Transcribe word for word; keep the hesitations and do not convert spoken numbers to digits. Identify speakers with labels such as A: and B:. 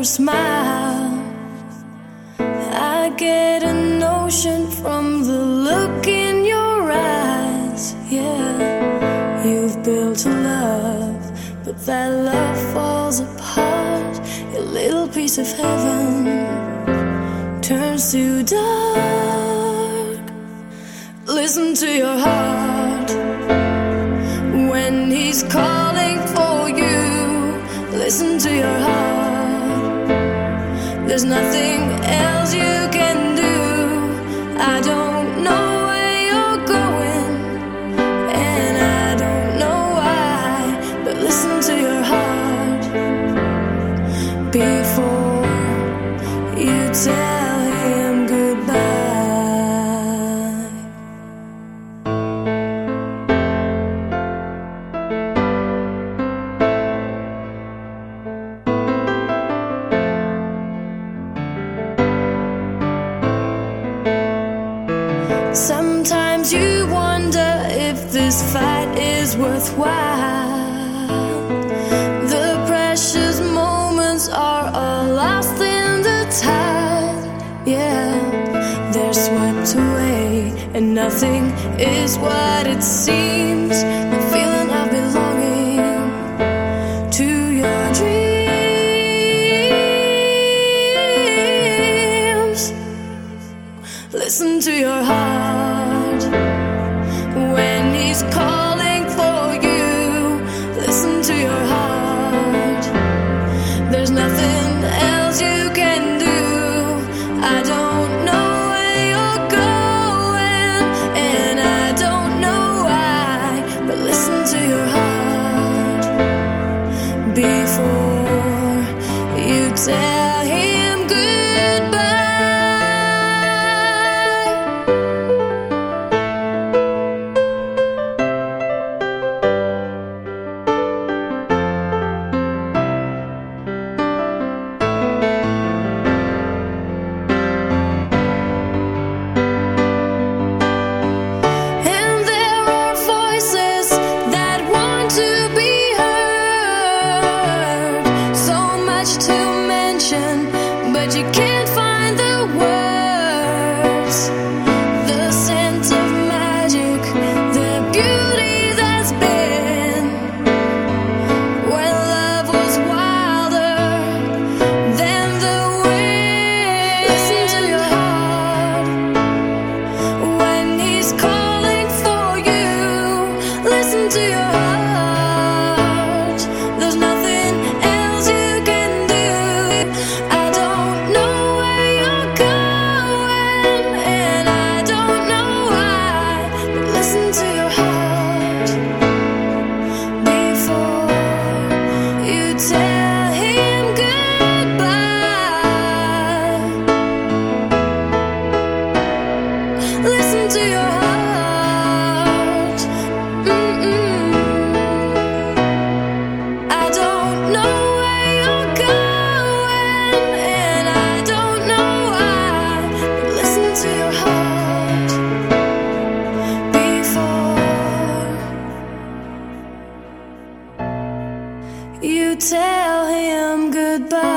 A: your smile. I get a notion from the look in your eyes. Yeah, you've built a love, but that love falls apart. Your little piece of heaven turns to dark. Listen to your heart when he's calling for you. Listen to your heart. There's nothing else you can do. I don't know where you're going, and I don't know why, but listen to your heart before you tell him goodbye. Sometimes you wonder if this fight is worthwhile. The precious moments are all lost in the tide. Yeah, they're swept away, and nothing is what it seems. The feeling of belonging to your dreams. Listen to your heart when he's calling for you. Listen to your heart. There's nothing else you can do. I don't know where you're going, and I don't know why, but listen to your heart before you tell him goodbye. But you can't find the words, the sense of magic, the beauty that's been when love was wilder than the wind. Listen to your heart when he's calling for you. Listen to your heart. There's nothing else you can do. I don't know where you're going, and I don't know why, but listen to your heart before you tell him goodbye. Listen to your heart. Mm-mm. I don't know where you're going, and I don't know why, but listen to your heart before you tell him goodbye.